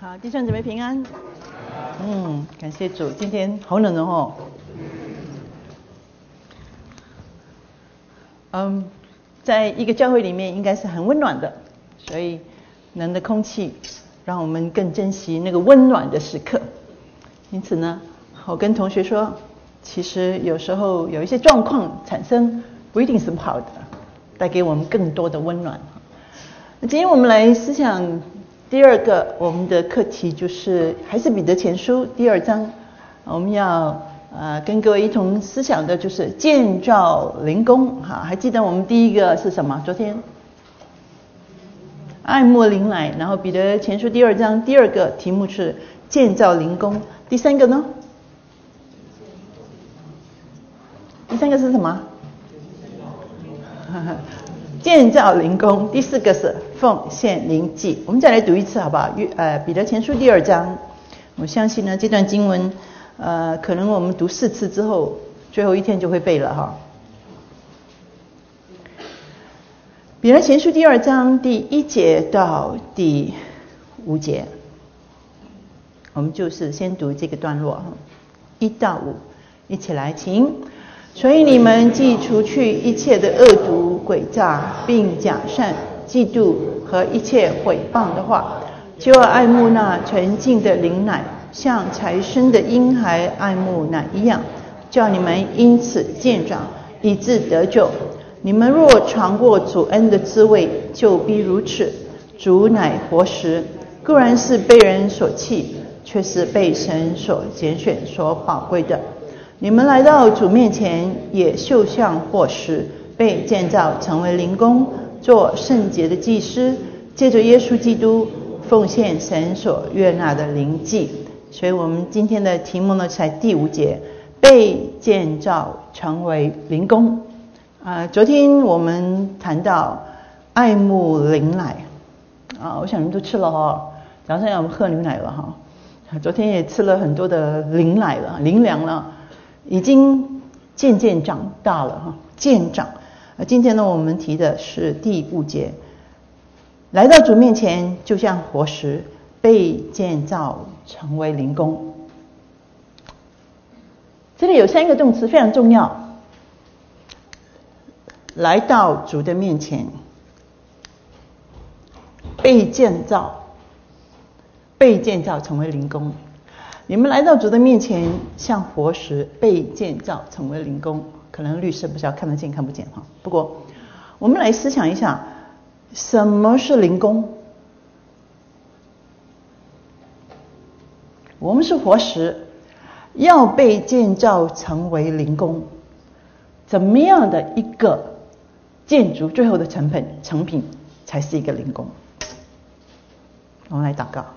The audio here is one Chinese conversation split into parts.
好，弟兄姊妹平安。感谢主，今天好冷哦。在一个教会里面应该是很温暖的，所以冷的空气让我们更珍惜那个温暖的时刻。因此呢，我跟同学说，其实有时候有一些状况产生不一定是不好的，带给我们更多的温暖。那今天我们来思想第二个我们的课题，就是还是彼得前书第2章，我们要跟各位一同思想的就是建造灵宫。还记得我们第一个是什么？昨天爱慕灵来，然后彼得前书第2章第2个题目是建造灵宫。第3个呢？第3个是什么？建造灵宫。第4个是奉献灵祭。我们再来读一次好不好？彼得前书第2章。我相信呢，这段经文可能我们读4次之后，最后一天就会背了哈。彼得前书第2章第1节到第5节，我们就是先读这个段落1到5，一起来，请。所以你们既除去一切的恶毒、诡诈，并假善、嫉妒和一切毁谤的话，就要爱慕那纯净的灵奶，像才生的婴孩爱慕奶一样，叫你们因此渐长，以致得救。你们若尝过主恩的滋味，就必如此。主乃活石，固然是被人所弃，却是被神所拣选、所宝贵的。你们来到主面前，也就像活石，被建造成为灵宫，做圣洁的祭司，借着耶稣基督奉献神所悦纳的灵祭。所以我们今天的题目呢，在第5节，被建造成为灵宫。昨天我们谈到爱慕灵奶我想你们都吃了早上要喝牛奶了昨天也吃了很多的灵奶了，灵粮了，已经渐渐长大了渐长。今天呢，我们提的是第5节，来到主面前，就像活石，被建造成为灵宫。这里有3个动词非常重要。来到主的面前，被建造成为灵宫。你们来到主的面前，像活石，被建造成为灵宫。可能律师不知道看得见看不见不过我们来思想一下，什么是灵宫？我们是活石，要被建造成为灵宫。怎么样的一个建筑最后的成品才是一个灵宫？我们来祷告。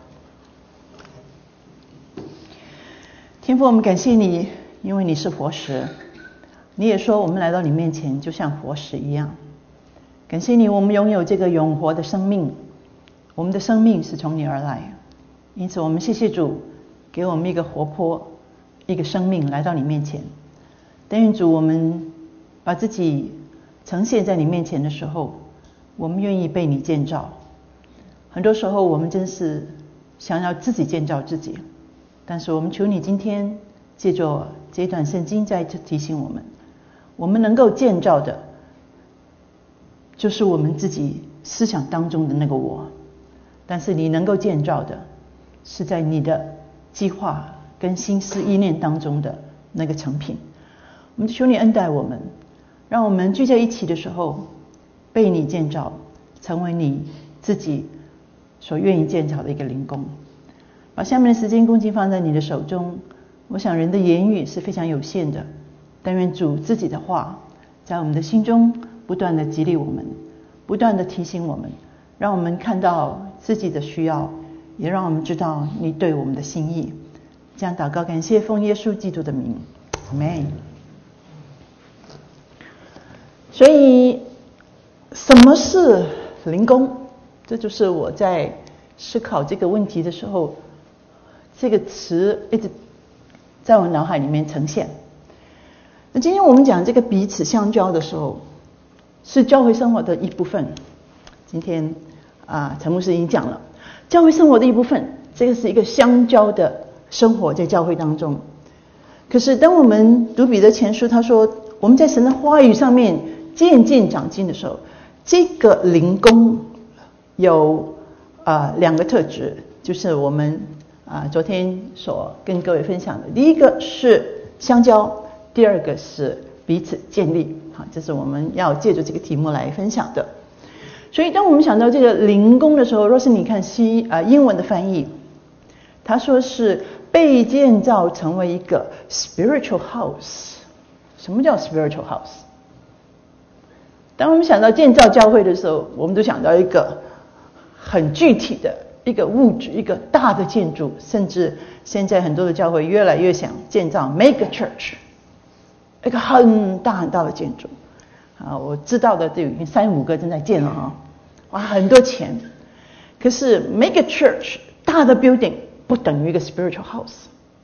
天父，我们感谢你，因为你是活石，你也说我们来到你面前就像活石一样。感谢你，我们拥有这个永活的生命，我们的生命是从你而来，因此我们谢谢主给我们一个活泼一个生命来到你面前。但愿主，我们把自己呈现在你面前的时候，我们愿意被你建造。很多时候我们真是想要自己建造自己，但是我们求你今天借着这段圣经再提醒我们，我们能够建造的就是我们自己思想当中的那个我，但是你能够建造的是在你的计划跟心思意念当中的那个成品。我们求你恩待我们，让我们聚在一起的时候被你建造，成为你自己所愿意建造的一个灵宫。把下面的时间恭敬放在你的手中。我想人的言语是非常有限的，但愿主自己的话在我们的心中不断的激励我们，不断的提醒我们，让我们看到自己的需要，也让我们知道你对我们的心意。这样祷告感谢，奉耶稣基督的名，阿们。所以什么是灵宫？这就是我在思考这个问题的时候，这个词一直在我脑海里面呈现。那今天我们讲这个彼此相交的时候，是教会生活的一部分。今天陈牧师已经讲了，教会生活的一部分这个是一个相交的生活在教会当中。可是当我们读彼得前书，他说我们在神的话语上面渐渐长进的时候，这个灵工有两个特质，就是我们昨天所跟各位分享的，第一个是相交，第二个是彼此建立。好，这是我们要借着这个题目来分享的。所以当我们想到这个灵工的时候，若是你看英文的翻译，他说是被建造成为一个 spiritual house。 什么叫 spiritual house？ 当我们想到建造教会的时候，我们都想到一个很具体的一个物质，一个大的建筑，甚至现在很多的教会越来越想建造 mega church， 一个很大很大的建筑。我知道的都已经3-5个正在建了哇，很多钱。可是 mega church 大的 building 不等于一个 spiritual house。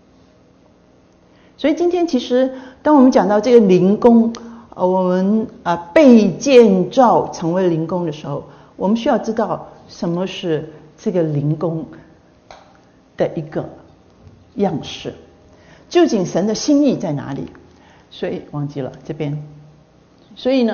所以今天其实当我们讲到这个灵工，我们被建造成为灵工的时候，我们需要知道什么是这个灵工的一个样式，究竟神的心意在哪里？所以忘记了这边。所以呢，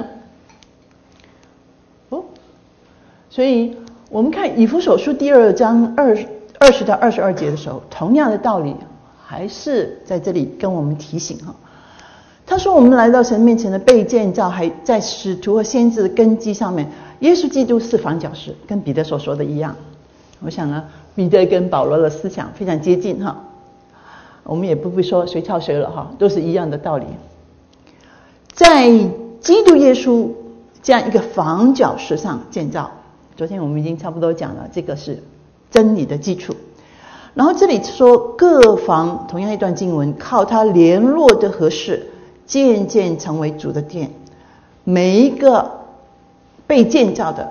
所以我们看以弗所书第2章20到22节的时候，同样的道理还是在这里跟我们提醒他说我们来到神面前的被建造，还在使徒和先知的根基上面，耶稣基督是房角石，跟彼得所说的一样。我想呢，彼得跟保罗的思想非常接近我们也不会说谁抄谁了都是一样的道理。在基督耶稣这样一个房角石上建造，昨天我们已经差不多讲了，这个是真理的基础。然后这里说各房，同样一段经文，靠它联络的合适，渐渐成为主的殿。每一个被建造的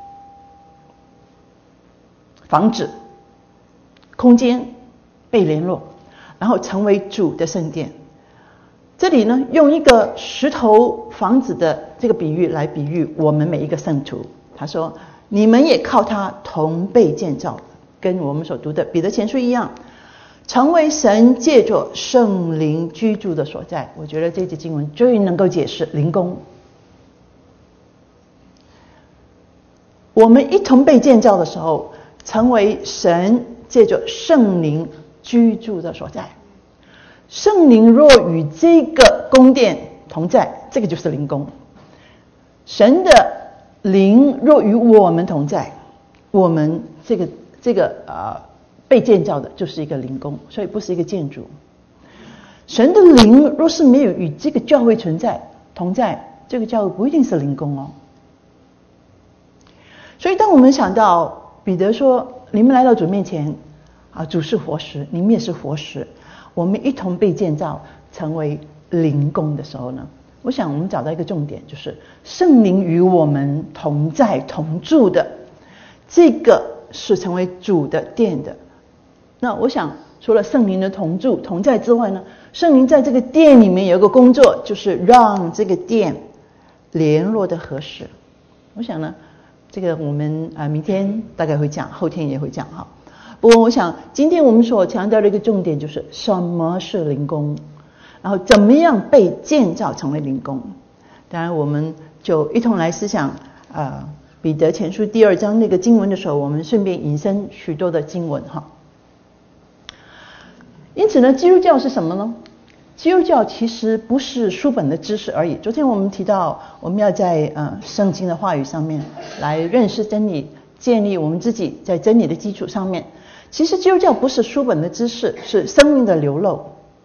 房子空间被联络，然后成为主的圣殿。这里呢，用一个石头房子的这个比喻来比喻我们每一个圣徒。他说你们也靠它同被建造，跟我们所读的彼得前书一样，成为神借着圣灵居住的所在。我觉得这节经文最能够解释灵工。我们一同被建造的时候，成为神借着圣灵居住的所在。圣灵若与这个宫殿同在，这个就是灵宫。神的灵若与我们同在，我们这个被建造的就是一个灵宫，所以不是一个建筑。神的灵若是没有与这个教会同在，这个教会不一定是灵宫所以当我们想到彼得说你们来到主面前主是活石，你们也是活石，我们一同被建造成为灵宫的时候呢，我想我们找到一个重点，就是圣灵与我们同在同住的，这个是成为主的殿的。那我想除了圣灵的同住同在之外呢，圣灵在这个殿里面有一个工作，就是让这个殿联络的合适。我想呢，这个我们明天大概会讲，后天也会讲不过我想今天我们所强调的一个重点就是什么是灵宫，然后怎么样被建造成为灵宫。当然我们就一同来思想彼得前书第2章那个经文的时候，我们顺便引申许多的经文因此呢，基督教是什么呢？基督教其实不是书本的知识而已。昨天我们提到我们要在圣经的话语上面来认识真理，建立我们自己在真理的基础上面。其实基督教不是书本的知识，是生命的流露。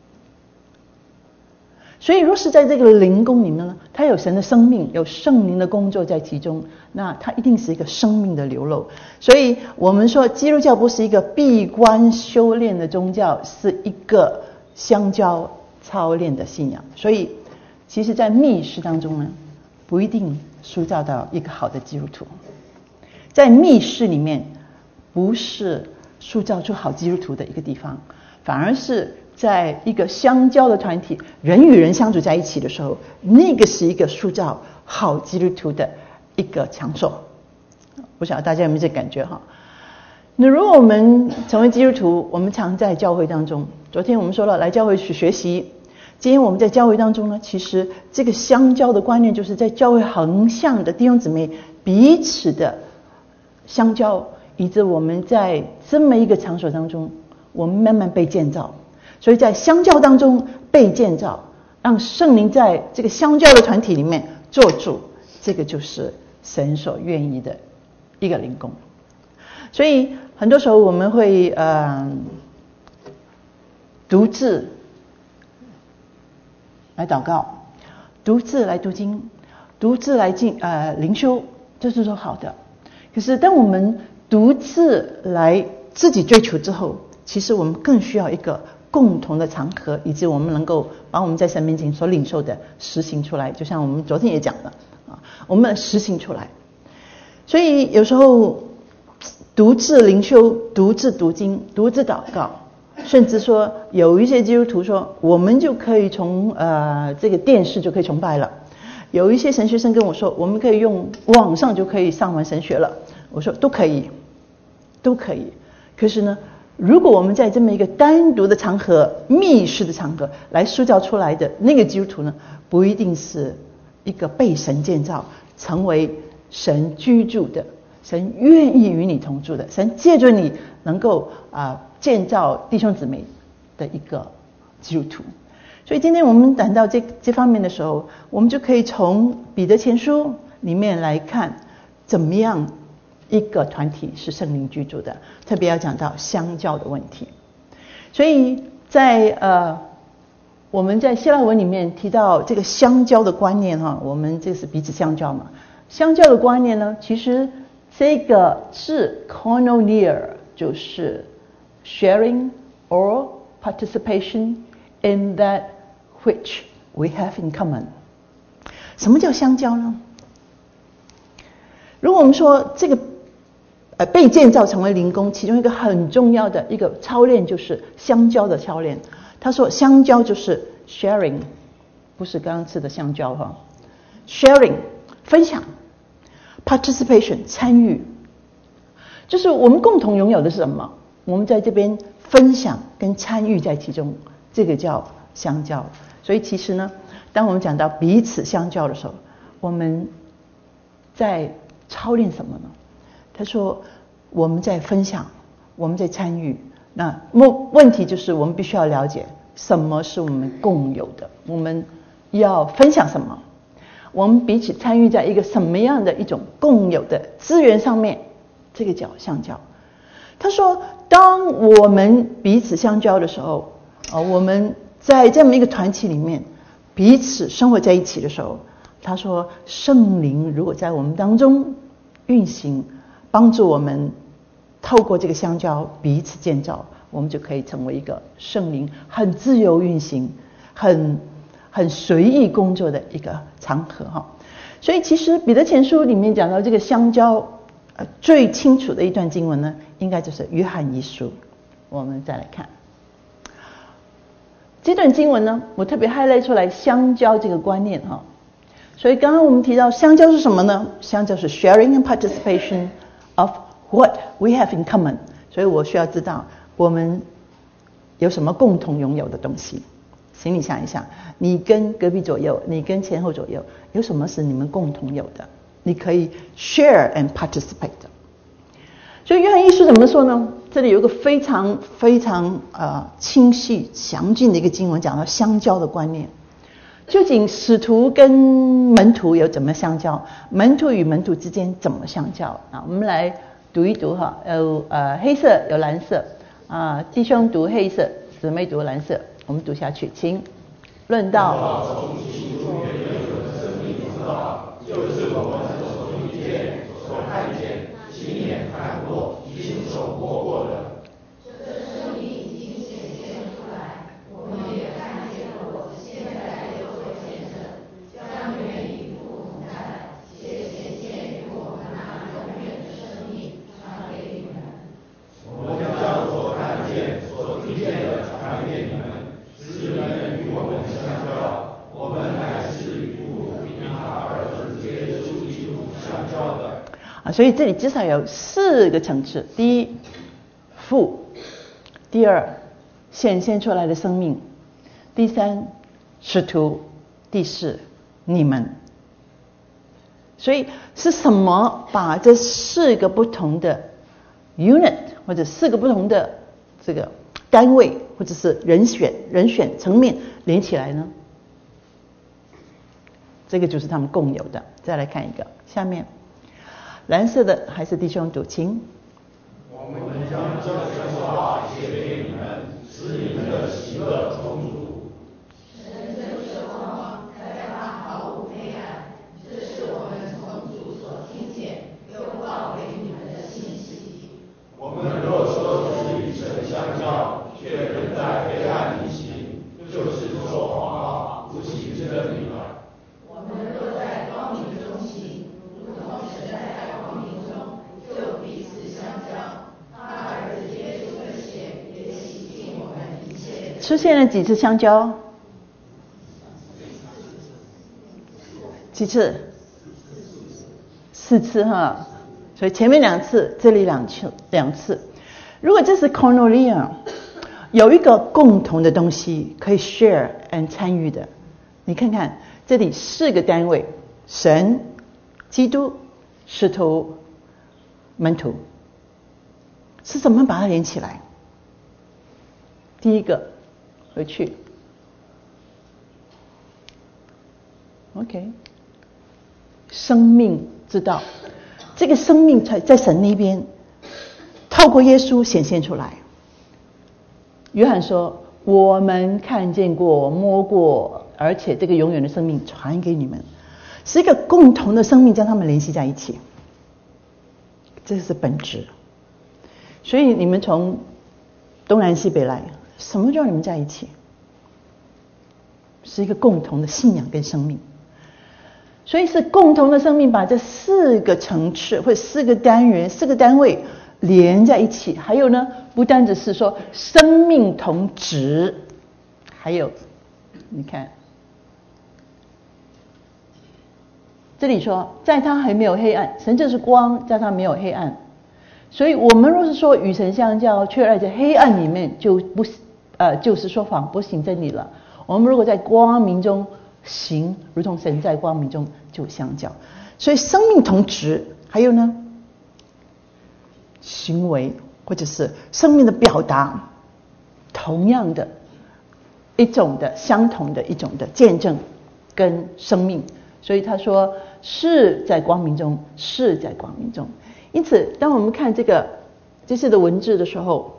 所以若是在这个灵宫里面呢，它有神的生命，有圣灵的工作在其中，那它一定是一个生命的流露。所以我们说基督教不是一个闭关修炼的宗教，是一个相交操练的信仰。所以其实在密室当中呢，不一定塑造到一个好的基督徒。在密室里面不是塑造出好基督徒的一个地方，反而是在一个相交的团体，人与人相处在一起的时候，那个是一个塑造好基督徒的一个场所。不晓得大家有没有这感觉那如果我们成为基督徒，我们常在教会当中，昨天我们说了来教会去学习，今天我们在教会当中呢，其实这个相交的观念就是在教会横向的弟兄姊妹彼此的相交，以致我们在这么一个场所当中，我们慢慢被建造。所以在相交当中被建造，让圣灵在这个相交的团体里面做主，这个就是神所愿意的一个灵工。所以很多时候我们会独自来祷告，独自来读经，独自来灵修，这是说好的。可是当我们独自来自己追求之后，其实我们更需要一个共同的场合，以及我们能够把我们在神面前所领受的实行出来，就像我们昨天也讲的我们实行出来。所以有时候独自灵修，独自读经，独自祷告，甚至说有一些基督徒说我们就可以从这个电视就可以崇拜了。有一些神学生跟我说我们可以用网上就可以上完神学了。我说都可以，都可以。可是呢，如果我们在这么一个单独的场合、密室的场合来塑造出来的那个基督徒呢，不一定是一个被神建造成为神居住的，神愿意与你同住的，神借着你能够建造弟兄姊妹的一个基督徒。所以今天我们谈到这方面的时候，我们就可以从彼得前书里面来看怎么样一个团体是圣灵居住的，特别要讲到相交的问题。所以在我们在希腊文里面提到这个相交的观念我们这是彼此相交嘛。相交的观念呢，其实这个字 koinonia 就是 sharing or participation in that which we have in common。 什么叫相交呢？如果我们说这个被建造成为灵工，其中一个很重要的一个操练就是相交的操练。他说相交就是 sharing， 不是刚刚吃的香蕉sharing 分享， participation 参与，就是我们共同拥有的是什么，我们在这边分享跟参与在其中，这个叫相交。所以其实呢，当我们讲到彼此相交的时候，我们在操练什么呢？他说我们在分享，我们在参与。那问题就是我们必须要了解什么是我们共有的，我们要分享什么，我们彼此参与在一个什么样的一种共有的资源上面，这个叫相交。他说当我们彼此相交的时候我们在这么一个团体里面彼此生活在一起的时候，他说圣灵如果在我们当中运行，帮助我们透过这个相交彼此建造，我们就可以成为一个圣灵很自由运行、很随意工作的一个场合所以其实彼得前书里面讲到这个相交最清楚的一段经文呢，应该就是约翰一书。我们再来看这段经文呢，我特别 highlight 出来相交这个观念所以刚刚我们提到相交是什么呢？相交是 sharing and participation of what we have in common。 所以我需要知道我们有什么共同拥有的东西。请你想一想，你跟隔壁左右，你跟前后左右，有什么是你们共同有的，你可以 share and participate。 所以约翰一书怎么说呢？这里有一个非常非常清晰详尽的一个经文，讲到相交的观念。究竟使徒跟门徒有怎么相交，门徒与门徒之间怎么相交我们来读一读有黑色有蓝色弟兄读黑色，姊妹读蓝色。我们读下去，请论道从起初原有的生命之道，就是我们所听见、所看见、亲眼看过、亲手摸过的。这生命已经显现出来，我们也看见过，现在就做见证，将原与父同在，且显现于我们那永远的生命传给你们。我们将所看见、所听见的传给你们，使你们与我们相交，我们乃是与父与他儿子耶稣基督相交的。所以这里至少有4个层次。第一， 父，第二显现出来的生命，第三使徒，第四你们。所以是什么把这4个不同的 unit 或者4个不同的这个单位或者是人选层面连起来呢？这个就是他们共有的。再来看一个，下面蓝色的还是弟兄读，请。 我们将这些话写给你们，使你们的喜乐充足。神就是光，在他毫无黑暗，这是我们从主所听见又报给你们的信息。我们若说是与神相交，却仍在黑暗里行，就是说谎话，不行真理了。我们若在光明中行，如同神在光明中，就彼此相交。他儿子耶稣的血也洗净我们一切。 出现了几次相交？几次？4次哈。所以前面2次，这里两次。如果这是 koinonia， 有一个共同的东西可以 share and 参与的，你看看这里4个单位：神、基督、使徒、门徒，是怎么把它连起来？第一个，回去 ，OK， 生命之道，这个生命在神那边，透过耶稣显现出来。约翰说：“我们看见过、摸过，而且这个永远的生命传给你们，是一个共同的生命，将他们联系在一起。这是本质。所以你们从东南西北来，什么叫你们在一起？是一个共同的信仰跟生命。所以是共同的生命，把这4个层次或者4个单元、4个单位连在一起。还有呢，不单只是说生命同质，还有你看这里说，在他还没有黑暗，神就是光，在他没有黑暗。所以我们若是说与神相交，却在黑暗里面，就是说谎，不行真理了。我们如果在光明中行，如同神在光明中就相交。所以生命同质，还有呢，行为或者是生命的表达，同样的一种的相同的一种的见证跟生命。所以他说是在光明中，是在光明中。因此当我们看这次的文字的时候，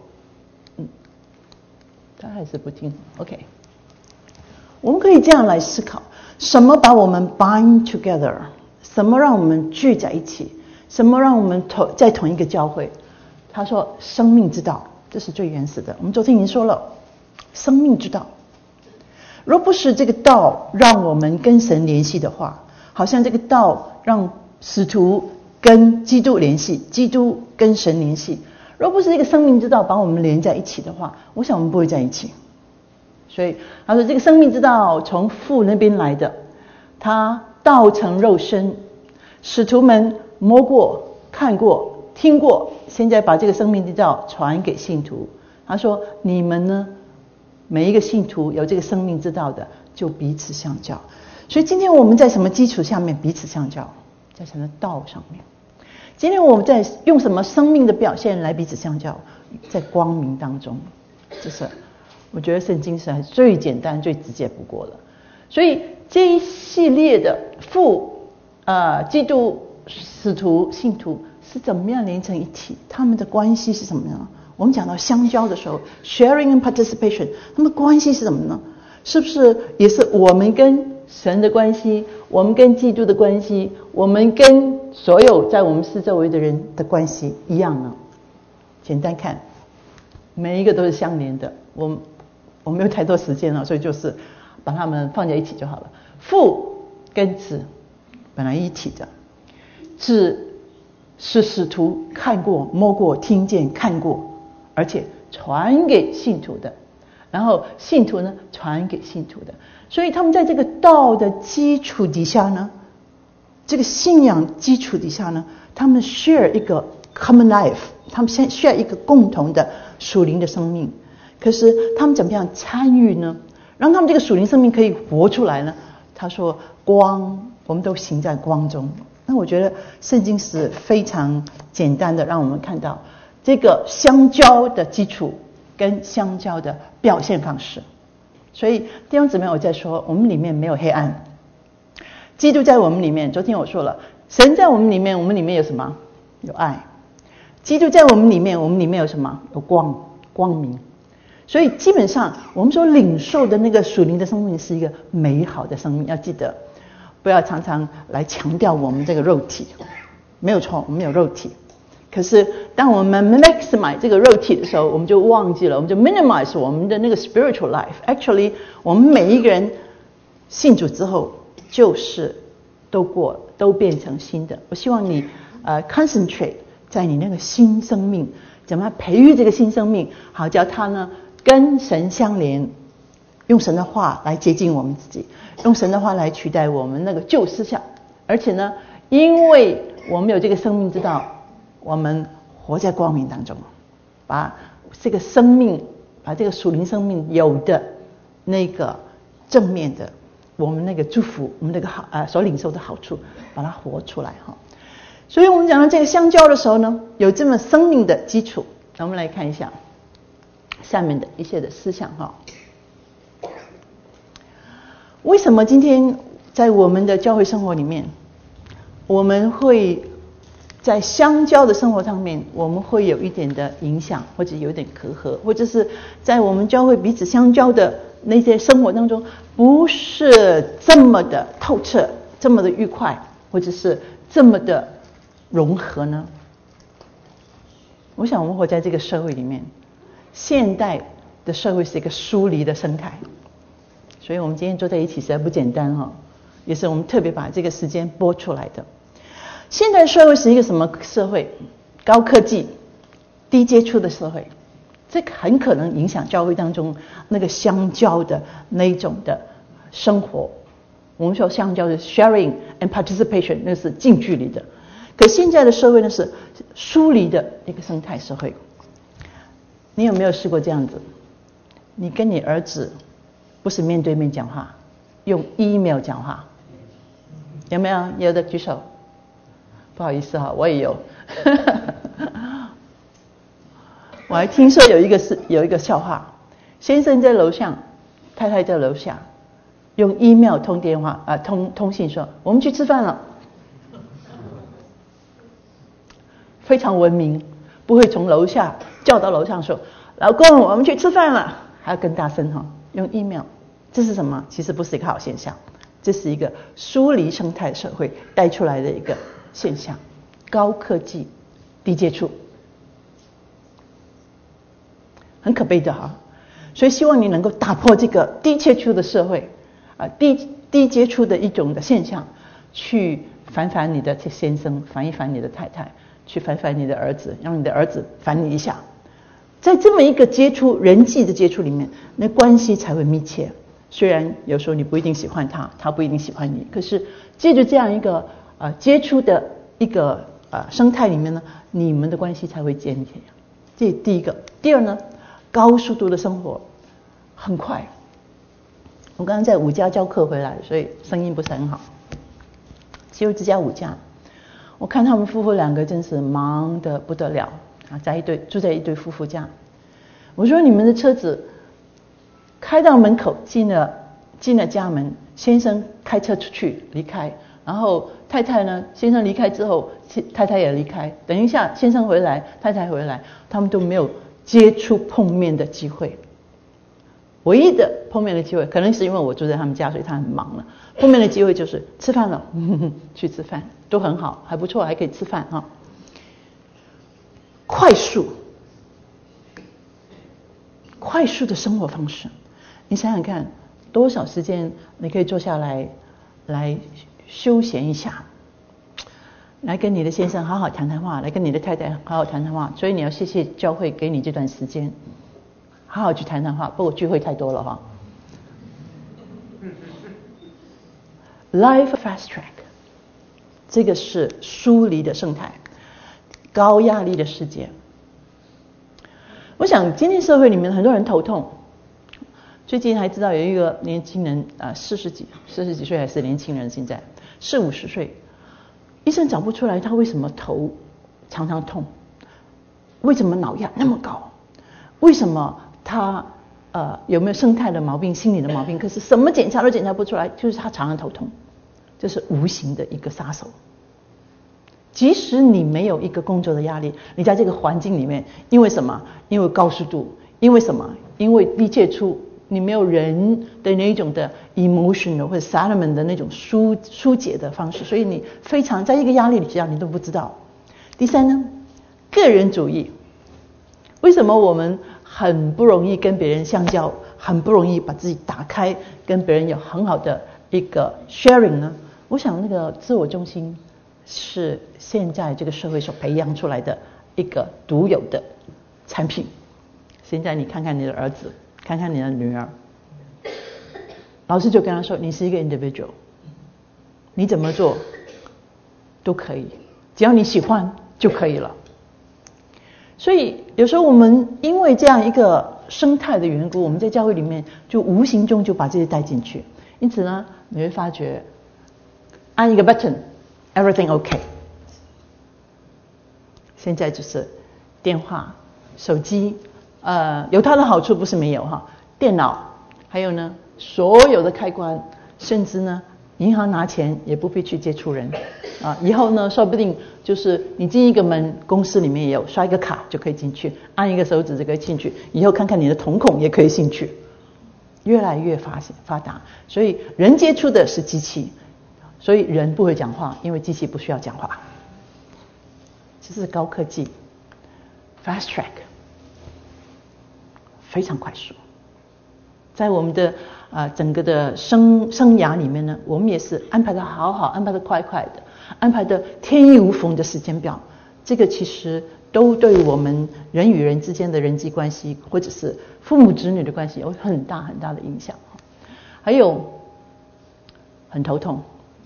他还是不听 OK， 我们可以这样来思考，什么把我们 bind together， 什么让我们聚在一起，什么让我们在同一个教会。他说生命之道，这是最原始的。我们昨天已经说了，生命之道，若不是这个道让我们跟神联系的话，好像这个道让使徒跟基督联系，基督跟神联系。若不是这个生命之道把我们连在一起的话，我想我们不会在一起。所以他说这个生命之道从父那边来的，他道成肉身，使徒们摸过、看过、听过，现在把这个生命之道传给信徒。他说你们呢，每一个信徒有这个生命之道的，就彼此相交。所以今天我们在什么基础下面彼此相交？在神的道上面。今天我们在用什么生命的表现来彼此相交？在光明当中。这是我觉得圣经是最简单最直接不过了。所以这一系列的父、基督、使徒、信徒是怎么样连成一体？他们的关系是什么呢？我们讲到相交的时候 sharing and participation， 他们关系是什么呢？是不是也是我们跟神的关系，我们跟基督的关系，我们跟所有在我们四周围的人的关系一样呢？简单看，每一个都是相连的。我没有太多时间了，所以就是把它们放在一起就好了。父跟子本来一体的，子是使徒看过、摸过、听见、看过，而且传给信徒的，然后信徒呢传给信徒的。所以他们在这个道的基础底下呢，这个信仰基础底下呢，他们 share 一个 common life， 他们现在需要一个共同的属灵的生命。可是他们怎么样参与呢？让他们这个属灵生命可以活出来呢？他说光，我们都行在光中。那我觉得圣经是非常简单的，让我们看到这个相交的基础跟相交的表现方式。所以弟兄姊妹，我在说我们里面没有黑暗，基督在我们里面。昨天我说了，神在我们里面，我们里面有什么？有爱。基督在我们里面，我们里面有什么？有光明。所以基本上我们所领受的那个属灵的生命是一个美好的生命。要记得不要常常来强调我们这个肉体，没有错，我们有肉体。可是当我们 maximize 这个肉体的时候，我们就忘记了，我们就 minimize 我们的那个 spiritual life。 Actually 我们每一个人信主之后就是都变成新的。我希望你concentrate 在你那个新生命，怎么培育这个新生命，好叫它呢跟神相连，用神的话来接近我们自己，用神的话来取代我们那个旧思想。而且呢，因为我们有这个生命之道，我们活在光明当中，把这个生命，把这个属灵生命有的那个正面的，我们那个祝福，我们那个所领受的好处，把它活出来哈。所以我们讲到这个相交的时候呢，有这么生命的基础。我们来看一下下面的一些的思想哈。为什么今天在我们的教会生活里面，我们会在相交的生活上面，我们会有一点的影响，或者有点隔阂，或者是在我们教会彼此相交的那些生活当中，不是这么的透彻，这么的愉快，或者是这么的融合呢？我想我们活在这个社会里面，现代的社会是一个疏离的生态，所以我们今天坐在一起实在不简单哈，也是我们特别把这个时间播出来的。现代社会是一个什么社会？高科技、低接触的社会，这个很可能影响教会当中那个相交的那一种的生活。我们说相交的 sharing and participation， 那是近距离的。可现在的社会呢是疏离的一个生态社会。你有没有试过这样子？你跟你儿子不是面对面讲话，用 email 讲话，有没有？有的举手。不好意思哈，我也有。我还听说有一个笑话，先生在楼上，太太在楼下，用 email 通电话通信说我们去吃饭了，非常文明，不会从楼下叫到楼上说老公我们去吃饭了，还要更大声哈，用 email。 这是什么？其实不是一个好现象，这是一个疏离生态社会带出来的一个现象。高科技低接触，很可悲的哈。所以希望你能够打破这个低接触的社会低接触的一种的现象，去烦你的先生，烦一烦你的太太，去烦你的儿子，让你的儿子烦你一下。在这么一个人际的接触里面，那关系才会密切。虽然有时候你不一定喜欢他，他不一定喜欢你，可是借着这样一个接触的一个生态里面呢，你们的关系才会坚定。这第一个。第二呢，高速度的生活很快。我刚刚在5家教课回来，所以声音不是很好。只有这家5家，我看他们夫妇2个真是忙得不得了住在一对夫妇家。我说你们的车子开到门口，进了家门，先生开车出去离开，然后太太呢，先生离开之后，太太也离开，等一下先生回来，太太回来，他们都没有接触碰面的机会。唯一的碰面的机会，可能是因为我住在他们家，所以他很忙了。碰面的机会就是吃饭了，去吃饭都很好，还不错，还可以吃饭哈。快速的生活方式，你想想看，多少时间你可以坐下来休闲一下，来跟你的先生好好谈谈话，来跟你的太太好好谈谈话。所以你要谢谢教会给你这段时间，好好去谈谈话。不过聚会太多了哈。Life fast track， 这个是疏离的生态。 高压力的世界。我想今天社会里面很多人头痛，最近还知道有一个年轻人40几岁还是年轻人，现在40-50岁，医生找不出来他为什么头常常痛，为什么脑压那么高，为什么他有没有生态的毛病、心理的毛病，可是什么检查都检查不出来，就是他常常头痛，这是无形的一个杀手。即使你没有一个工作的压力，你在这个环境里面，因为什么？因为高速度，因为什么？因为理解出你没有人的那一种的 emotional 或者 sentiment 的那种疏解的方式，所以你非常在一个压力里下你都不知道。第三呢，个人主义。为什么我们很不容易跟别人相交，很不容易把自己打开，跟别人有很好的一个 sharing 呢？我想那个自我中心是现在这个社会所培养出来的一个独有的产品。现在你看看你的儿子，看看你的女儿，老师就跟他说，你是一个 individual， 你怎么做都可以，只要你喜欢就可以了。所以有时候我们因为这样一个生态的缘故，我们在教会里面就无形中就把这些带进去。因此呢，你会发觉按一个 button everything okay。 现在就是电话、手机，有它的好处不是没有哈。电脑，还有呢所有的开关，甚至呢银行拿钱也不必去接触人以后呢说不定就是你进一个门，公司里面也有，刷一个卡就可以进去，按一个手指就可以进去，以后看看你的瞳孔也可以进去，越来越发达。所以人接触的是机器，所以人不会讲话，因为机器不需要讲话。这是高科技 fast track， 非常快速。在我们的整个的生涯里面呢，我们也是安排的好好，安排的快快的，安排的天衣无缝的时间表。这个其实都对我们人与人之间的人际关系，或者是父母子女的关系有很大很大的影响。还有很头痛，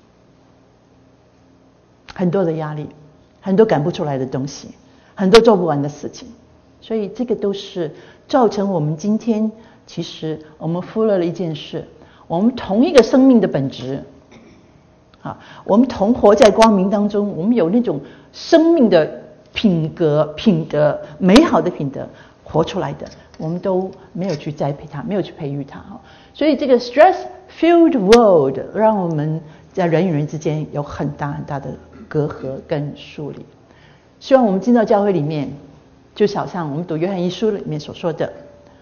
很多的压力，很多赶不出来的东西，很多做不完的事情。所以这个都是造成我们今天其实我们忽略了一件事，我们同一个生命的本质我们同活在光明当中，我们有那种生命的品德美好的品德活出来的，我们都没有去栽培它，没有去培育它所以这个 stress filled world 让我们在人与人之间有很大很大的隔阂跟疏离。希望我们进到教会里面，就好像我们读约翰一书里面所说的，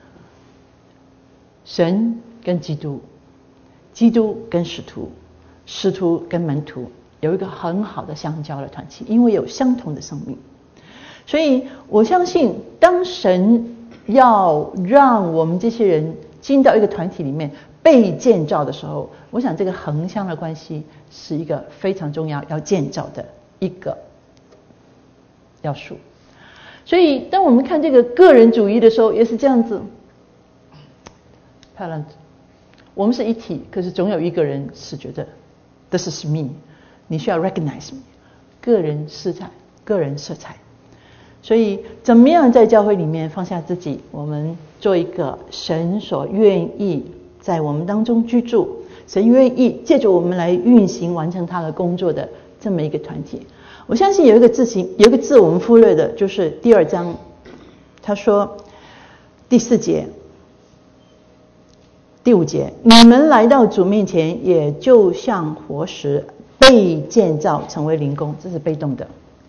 神跟基督，基督跟使徒，使徒跟门徒有一个很好的相交的团契，因为有相同的生命。所以我相信当神要让我们这些人进到一个团体里面被建造的时候，我想这个横向的关系是一个非常重要要建造的一个要素。所以当我们看这个个人主义的时候也是这样子，漂亮，我们是一体，可是总有一个人是觉得 This is me， 你需要 recognize me， 个人色彩。所以怎么样在教会里面放下自己，我们做一个神所愿意在我们当中居住，神愿意借着我们来运行完成他的工作的这么一个团体。我相信有一个字我们忽略的，就是第2章他说第4节第5节，你们来到主面前，也就像活石被建造成为灵宫，这是被动的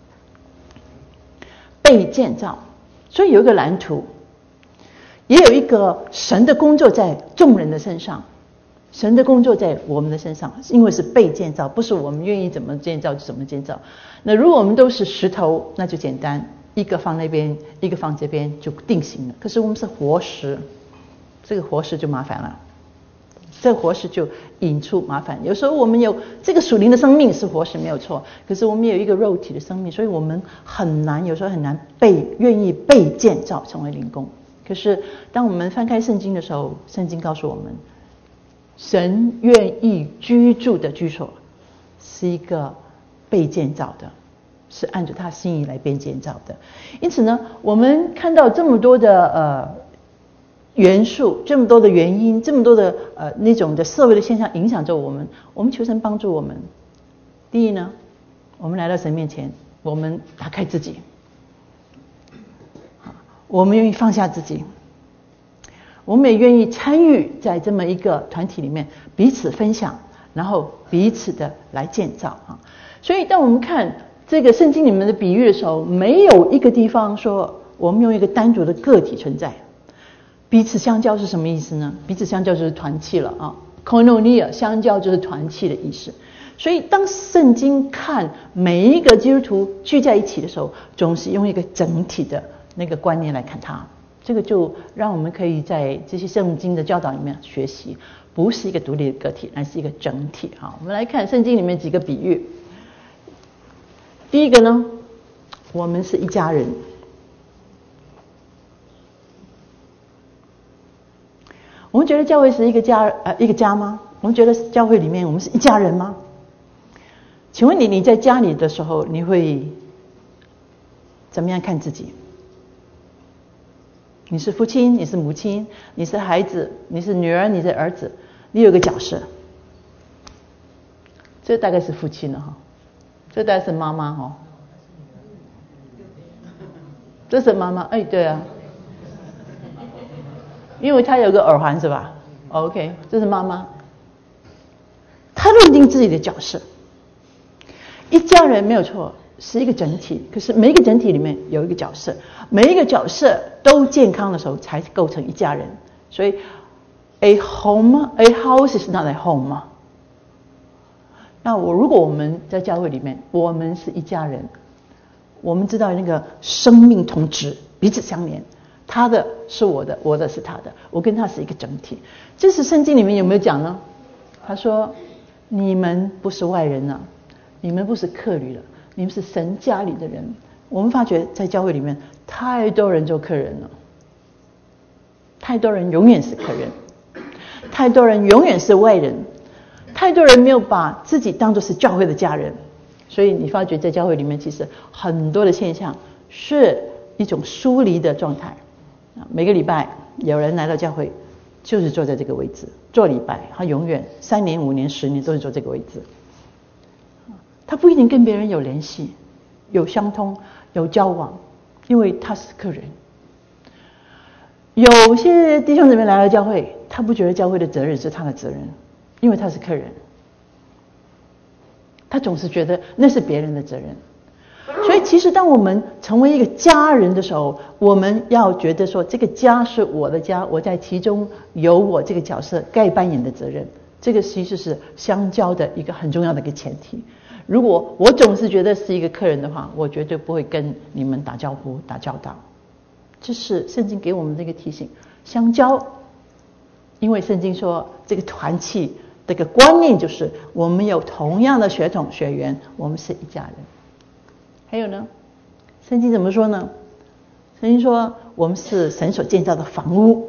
被建造。所以有一个蓝图，也有一个神的工作在众人的身上，神的工作在我们的身上，因为是被建造，不是我们愿意怎么建造就怎么建造。那如果我们都是石头，那就简单，一个放那边，一个放这边就定型了。可是我们是活石，这个活石就麻烦了，这个活石就引出麻烦。有时候我们有这个属灵的生命是活石没有错，可是我们有一个肉体的生命，所以我们有时候很难愿意被建造成为灵宫。可是当我们翻开圣经的时候，圣经告诉我们，神愿意居住的居所是一个被建造的， 是按着他心意来被建造的。因此呢，我们看到这么多的元素，这么多的原因，这么多的那种的社会的现象影响着我们，我们求神帮助我们。第一呢，我们来到神面前，我们打开自己，我们愿意放下自己，我们也愿意参与在这么一个团体里面，彼此分享，然后彼此的来建造啊。所以当我们看这个圣经里面的比喻的时候，没有一个地方说我们用一个单独的个体存在。彼此相交是什么意思呢？彼此相交就是团契了啊 ，koinonia 相交就是团契的意思。所以当圣经看每一个基督徒聚在一起的时候，总是用一个整体的那个观念来看它。这个就让我们可以在这些圣经的教导里面学习，不是一个独立的个体，而是一个整体啊。我们来看圣经里面几个比喻。第一个呢，我们是一家人。我们觉得教会是一个家吗？我们觉得教会里面我们是一家人吗？请问你在家里的时候，你会怎么样看自己？你是父亲，你是母亲，你是孩子，你是女儿，你是儿子，你有个角色。这大概是父亲了哈，这大概是妈妈哈，这是妈妈，哎，对啊。因为他有个耳环是吧 ？OK， 这是妈妈。他认定自己的角色。一家人没有错，是一个整体。可是每一个整体里面有一个角色，每一个角色都健康的时候，才构成一家人。所以 ，a house is not a home 嘛。那如果我们在教会里面，我们是一家人，我们知道那个生命同质，彼此相连。他的是我的，我的是他的，我跟他是一个整体。这是圣经里面有没有讲呢？他说：“你们不是外人啊，你们不是客旅了，你们是神家里的人。”我们发觉在教会里面，太多人做客人了，太多人永远是客人，太多人永远是外人，太多人没有把自己当作是教会的家人。所以你发觉在教会里面，其实很多的现象是一种疏离的状态。每个礼拜有人来到教会，就是坐在这个位置做礼拜，他永远3年、5年、10年都是坐这个位置。他不一定跟别人有联系、有相通、有交往，因为他是客人。有些弟兄姊妹来到教会，他不觉得教会的责任是他的责任，因为他是客人，他总是觉得那是别人的责任。所以其实当我们成为一个家人的时候，我们要觉得说这个家是我的家，我在其中有我这个角色该扮演的责任。这个其实是相交的一个很重要的一个前提。如果我总是觉得是一个客人的话，我绝对不会跟你们打招呼打交道。这是圣经给我们这个提醒，相交。因为圣经说这个团契这个观念就是我们有同样的血统血缘，我们是一家人。还有呢，圣经怎么说呢？圣经说我们是神所建造的房屋。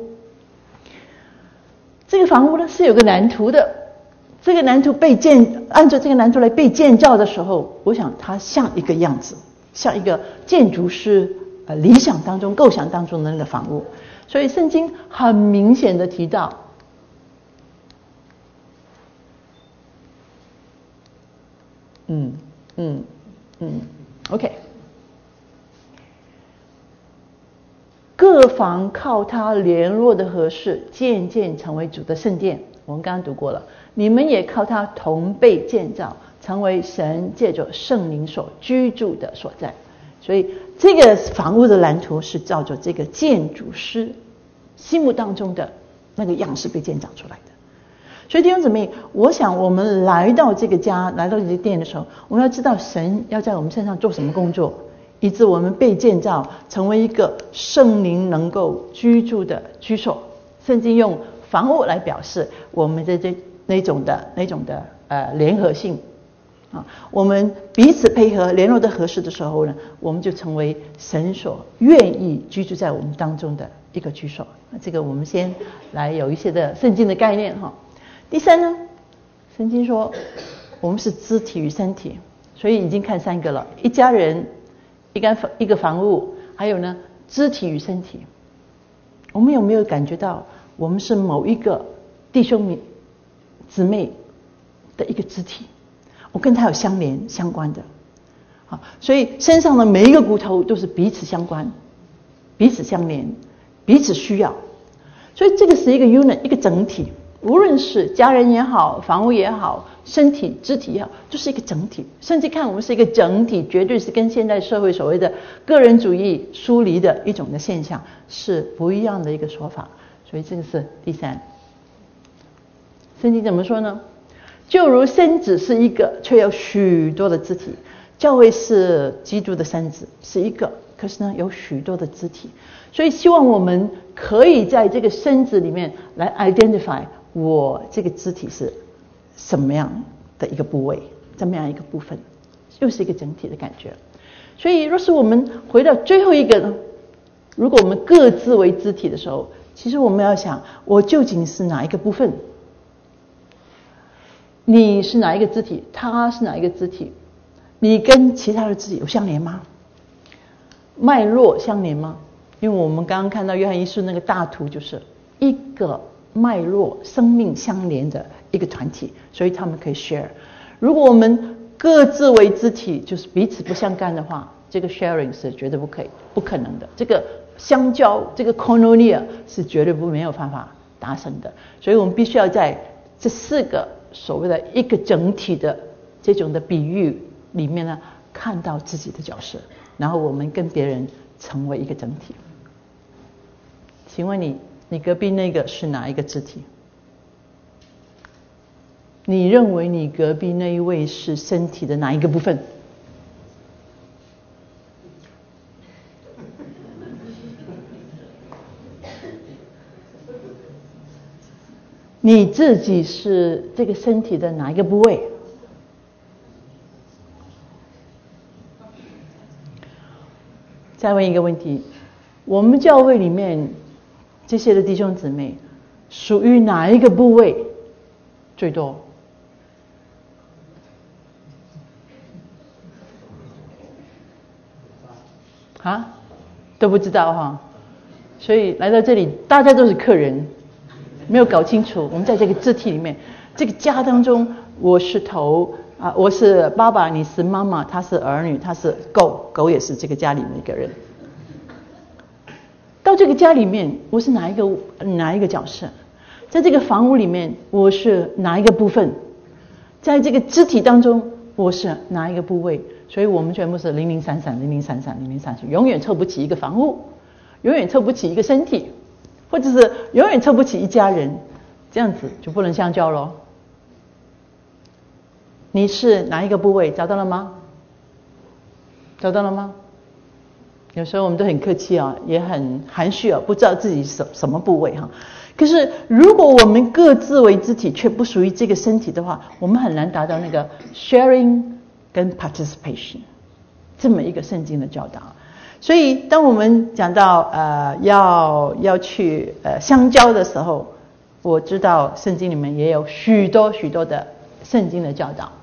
这个房屋呢是有个蓝图的，这个蓝图按照这个蓝图来被建造的时候，我想它像一个样子，像一个建筑师理想当中构想当中的那个房屋。所以圣经很明显的提到OK， 各房靠他联络的合适，渐渐成为主的圣殿。我们刚刚读过了，你们也靠他同被建造，成为神借着圣灵所居住的所在。所以这个房屋的蓝图是照着这个建筑师心目当中的那个样式被建造出来的。所以弟兄姊妹，我想我们来到这个家，来到这个殿的时候，我们要知道神要在我们身上做什么工作，以致我们被建造成为一个圣灵能够居住的居所。圣经用房屋来表示我们的那种的联合性啊，我们彼此配合联络的合适的时候呢，我们就成为神所愿意居住在我们当中的一个居所。这个我们先来有一些的圣经的概念哈。第三呢，圣经说我们是肢体与身体， 所以已经看3个了：一家人、一个房屋，还有呢肢体与身体。我们有没有感觉到我们是某一个弟兄姊妹的一个肢体？我跟他有相关的。好，所以身上的每一个骨头都是彼此相关、彼此相连、彼此需要。所以这个是一个 unit， 一个整体。无论是家人也好，房屋也好，身体、肢体也好，就是一个整体。甚至看我们是一个整体，绝对是跟现代社会所谓的个人主义疏离的一种的现象是不一样的一个说法。所以这个是第3。圣经怎么说呢？就如身子是一个，却有许多的肢体。教会是基督的身子，是一个，可是呢有许多的肢体。所以希望我们可以在这个身子里面来 identify 我这个肢体是什么样的一个部位，怎么样一个部分，又是一个整体的感觉。所以若是我们回到最后一个呢，如果我们各自为肢体的时候，其实我们要想，我究竟是哪一个部分？你是哪一个肢体？他是哪一个肢体？你跟其他的肢体有相连吗？脉络相连吗？因为我们刚刚看到约翰一书那个大图，就是一个脉络生命相连的一个团体，所以他们可以 share。如果我们各自为肢体，就是彼此不相干的话，这个 sharing 是绝对不可能的。这个相交，这个 koinonia 是绝对没有办法达成的。所以我们必须要在这4个所谓的一个整体的这种的比喻里面呢，看到自己的角色，然后我们跟别人成为一个整体。请问你隔壁那个是哪一个肢体？你认为你隔壁那一位是身体的哪一个部分？你自己是这个身体的哪一个部位？再问一个问题，我们教会里面这些的弟兄姊妹属于哪一个部位最多？啊，都不知道哈。所以来到这里，大家都是客人，没有搞清楚我们在这个肢体里面，这个家当中，我是头啊，我是爸爸，你是妈妈，他是儿女，他是狗也是这个家里面一个人。到这个家里面，我是哪一个角色？在这个房屋里面，我是哪一个部分？在这个肢体当中，我是哪一个部位？所以我们全部是零零散散，永远凑不齐一个房屋，永远凑不齐一个身体，或者是永远凑不齐一家人，这样子就不能相交咯。你是哪一个部位？找到了吗？找到了吗？有时候我们都很客气啊，也很含蓄啊，不知道自己什么部位哈。可是如果我们各自为肢体，却不属于这个身体的话，我们很难达到那个 sharing 跟 participation 这么一个圣经的教导。所以当我们讲到要去相交的时候，我知道圣经里面也有许多的圣经的教导。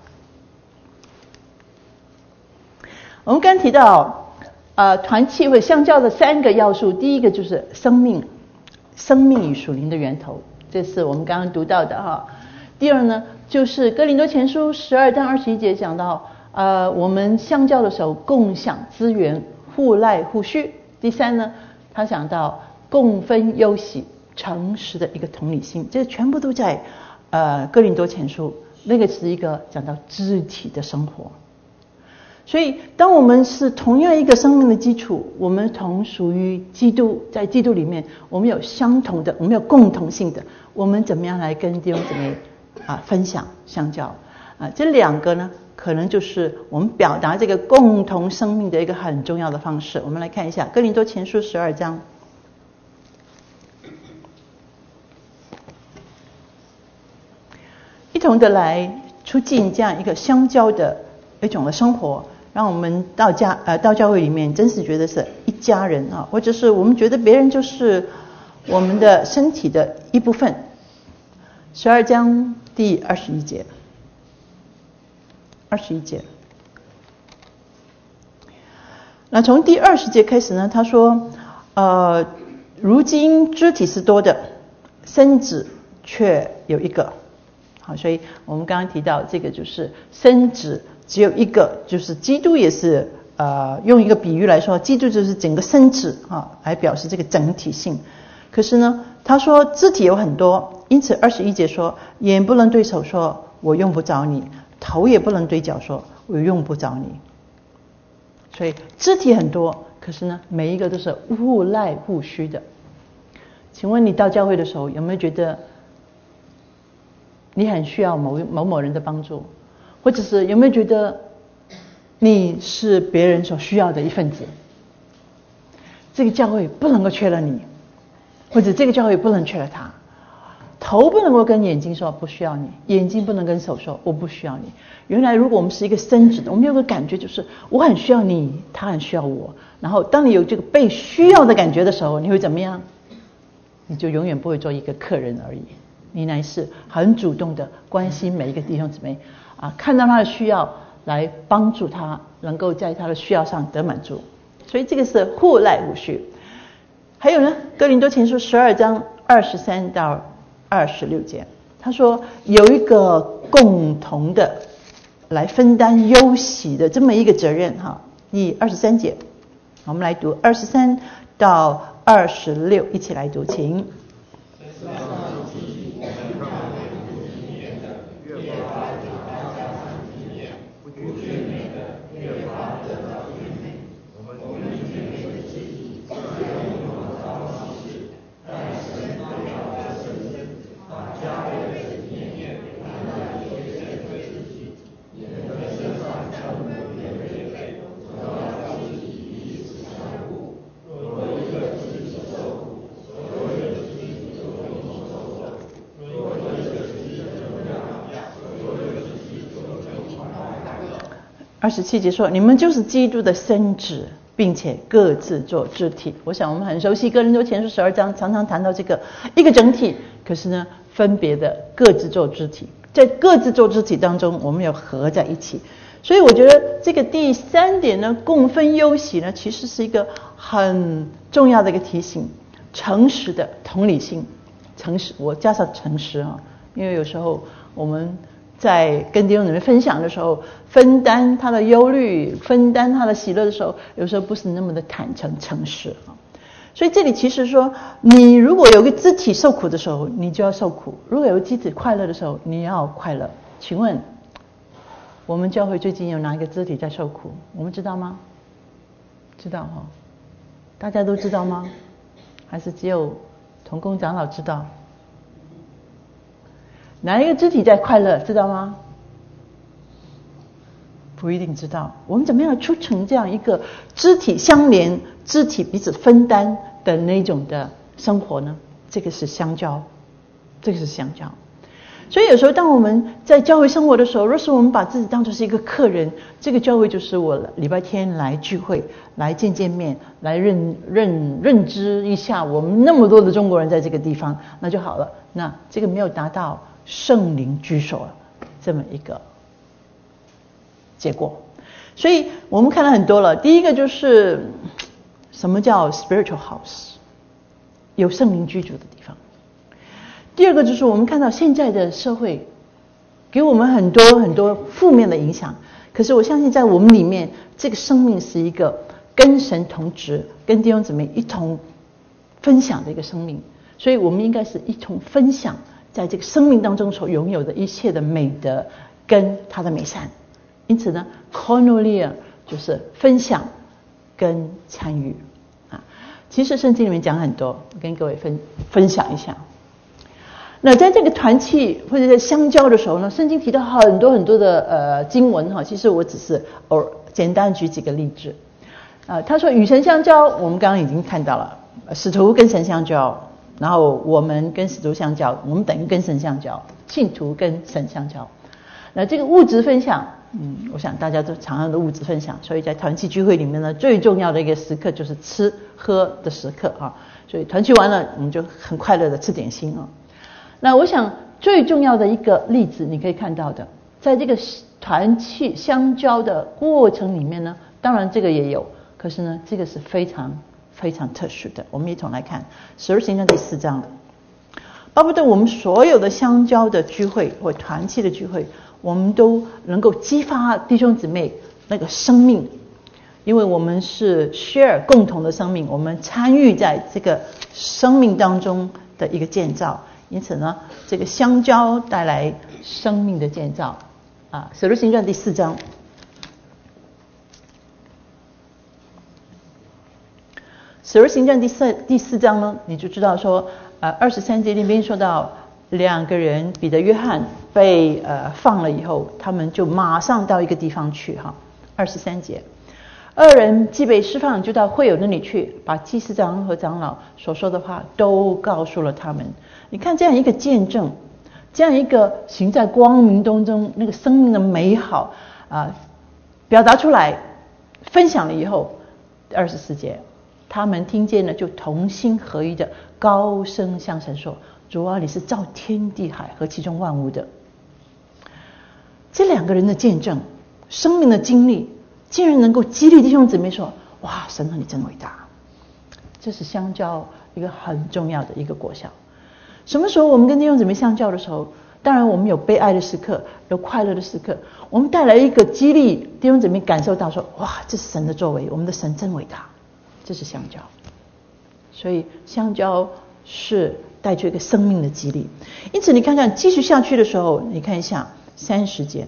我们刚提到团契会相交的3个要素，第一个就是生命与属灵的源头，这是我们刚刚读到的哈。第二呢，就是哥林多前书12章21节讲到我们相交的时候共享资源，互赖互续。第3呢，他讲到共分忧喜，诚实的一个同理心，这全部都在哥林多前书，那个是一个讲到肢体的生活。所以当我们是同样一个生命的基础，我们同属于基督，在基督里面我们有相同的，我们有共同性的，我们怎么样来跟弟兄姊妹分享相交这2个呢，可能就是我们表达这个共同生命的一个很重要的方式。我们来看一下哥林多前书12章，一同的来促进这样一个相交的一种的生活，让我们到教会里面真是觉得是一家人或者是我们觉得别人就是我们的身体的一部分。12章第21节， 那从第20节开始呢，他说如今肢体是多的，身子却有一个。好，所以我们刚刚提到这个就是身子只有一个，就是基督也是用一个比喻来说，基督就是整个身子来表示这个整体性。可是呢，他说肢体有很多，因此21节说，眼不能对手说我用不着你，头也不能对脚说我用不着你。所以肢体很多，可是呢，每一个都是互赖互需的。请问你到教会的时候，有没有觉得你很需要某人的帮助，或者是有没有觉得你是别人所需要的一份子？这个教会不能够缺了你，或者这个教会不能缺了他。头不能够跟眼睛说不需要你，眼睛不能跟手说我不需要你。原来如果我们是一个身子的，我们有个感觉就是我很需要你，他很需要我。然后当你有这个被需要的感觉的时候，你会怎么样？你就永远不会做一个客人而已，你乃是很主动的关心每一个弟兄姊妹看到他的需要来帮助他，能够在他的需要上得满足。所以这个是互赖互需。还有呢，哥林多前书12章23到26节，他说有一个共同的来分担忧喜的这么一个责任第23节，我们来读23到26，一起来读，请。27节说，你们就是基督的身子，并且各自做肢体。我想我们很熟悉哥林多前书12章，常常谈到这个一个整体，可是呢分别的各自做肢体，在各自做肢体当中，我们要合在一起。所以我觉得这个第3点呢，共分忧喜呢，其实是一个很重要的一个提醒，诚实的同理心。诚实，我加上诚实因为有时候我们在跟弟兄姊妹分享的时候，分担他的忧虑，分担他的喜乐的时候，有时候不是那么的坦诚诚实所以这里其实说，你如果有个肢体受苦的时候，你就要受苦；如果有个肢体快乐的时候，你要快乐。请问我们教会最近有哪一个肢体在受苦？我们知道吗？知道大家都知道吗？还是只有同工长老知道？哪一个肢体在快乐，知道吗？不一定知道。我们怎么样促成这样一个肢体相连、肢体彼此分担的那种的生活呢？这个是相交，这个是相交。所以有时候当我们在教会生活的时候，若是我们把自己当作是一个客人，这个教会就是我礼拜天来聚会，来见面，来认知一下我们那么多的中国人在这个地方，那就好了。那这个没有达到圣灵居所这么一个结果。所以我们看了很多了。第一个就是什么叫 spiritual house， 有圣灵居住的地方。第二个就是我们看到现在的社会给我们很多很多负面的影响，可是我相信在我们里面，这个生命是一个跟神同职，跟弟兄姊妹一同分享的一个生命，所以我们应该是一同分享在这个生命当中所拥有的一切的美德跟他的美善。因此呢 koinonia 就是分享跟参与其实圣经里面讲很多，我跟各位分享一下。那在这个团契或者在相交的时候呢，圣经提到很多很多的经文其实我只是简单举几个例子他说与神相交，我们刚刚已经看到了，使徒跟神相交，然后我们跟使徒相交，我们等于跟神相交，信徒跟神相交。那这个物质分享我想大家都常常的物质分享，所以在团契聚会里面呢，最重要的一个时刻就是吃喝的时刻所以团契完了，我们就很快乐的吃点心那我想最重要的一个例子，你可以看到的，在这个团契相交的过程里面呢，当然这个也有， 可是呢，这个是非常非常特殊的。我们一同来看使徒行传第4章，巴不得我们所有的相交的聚会或团契的聚会，我们都能够激发弟兄姊妹那个生命，因为我们是 share 共同的生命，我们参与在这个生命当中的一个建造，因此呢，这个相交带来生命的建造啊。使徒行传第4章，使徒行传第4章呢，你就知道说23节那边说到2个人彼得约翰被放了以后，他们就马上到一个地方去哈。23节，2人既被释放，就到会友那里去，把祭司长和长老所说的话都告诉了他们。你看这样一个见证，这样一个行在光明当中那个生命的美好表达出来，分享了以后，24节，他们听见了，就同心合一的高声向神说：主啊，你是造天地海和其中万物的。这2个人的见证，生命的经历，竟然能够激励弟兄姊妹说：哇，神啊，你真伟大。这是相交一个很重要的一个果效。什么时候我们跟弟兄姊妹相交的时候，当然我们有悲哀的时刻，有快乐的时刻，我们带来一个激励，弟兄姊妹感受到说：哇，这是神的作为，我们的神真伟大。这是相交。所以相交是带出一个生命的激励。因此你看看继续下去的时候，你看一下30节，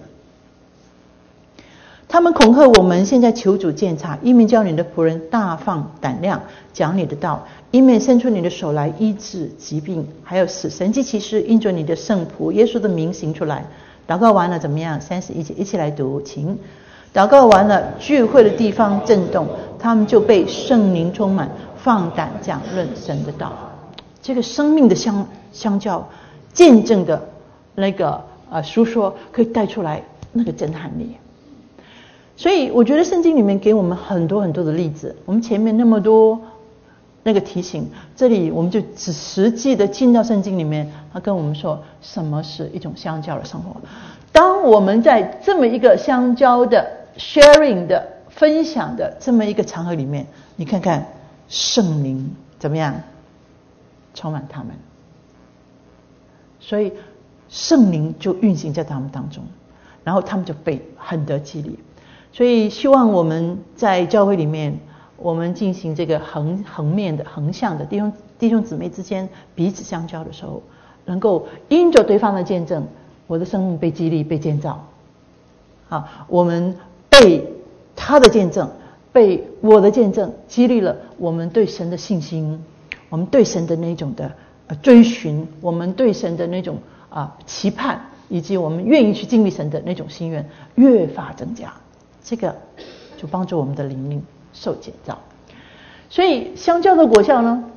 他们恐吓我们，现在求主鉴察，一面叫你的仆人大放胆量讲你的道，一面伸出你的手来医治疾病，还有使神迹奇事因着你的圣仆耶稣的名行出来。祷告完了怎么样？31节一起来读，请。祷告完了，聚会的地方震动，他们就被圣灵充满，放胆讲论神的道。这个生命的相交见证的那个书说，可以带出来那个震撼力。所以我觉得圣经里面给我们很多很多的例子，我们前面那么多那个提醒，这里我们就只实际的进到圣经里面，他跟我们说什么是一种相交的生活。当我们在这么一个相交的 sharing 的分享的这么一个场合里面，你看看圣灵怎么样充满他们，所以圣灵就运行在他们当中，然后他们就被很得激励。所以希望我们在教会里面，我们进行这个横向的弟兄姊妹之间彼此相交的时候，能够因着对方的见证，我的生命被激励被建造我们被他的见证，被我的见证激励了我们对神的信心，我们对神的那种的追寻，我们对神的那种期盼，以及我们愿意去经历神的那种心愿越发增加，这个就帮助我们的灵命受建造。所以相交的果效呢，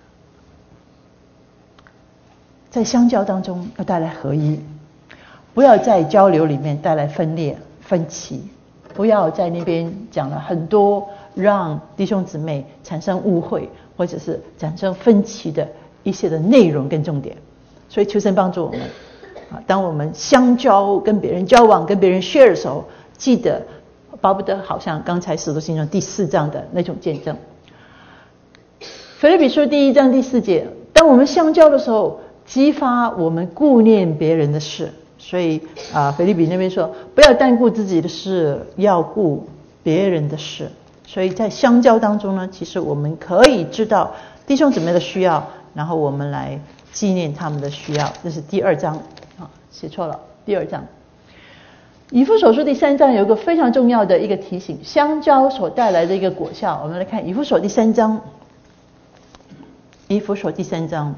在相交当中要带来合一，不要在交流里面带来分裂分歧，不要在那边讲了很多让弟兄姊妹产生误会或者是产生分歧的一些的内容跟重点。所以求神帮助我们当我们相交跟别人交往跟别人 share 的时候，记得巴不得好像刚才使徒行传第4章的那种见证。腓立比书第1章第4节，当我们相交的时候，激发我们顾念别人的事。所以腓立比那边说，不要单顾自己的事，要顾别人的事。所以在相交当中呢，其实我们可以知道弟兄姊妹的需要，然后我们来纪念他们的需要。这是第2章写错了，第2章。以弗所书第3章有一个非常重要的一个提醒，相交所带来的一个果效。我们来看以弗所第3章，以弗所第3章。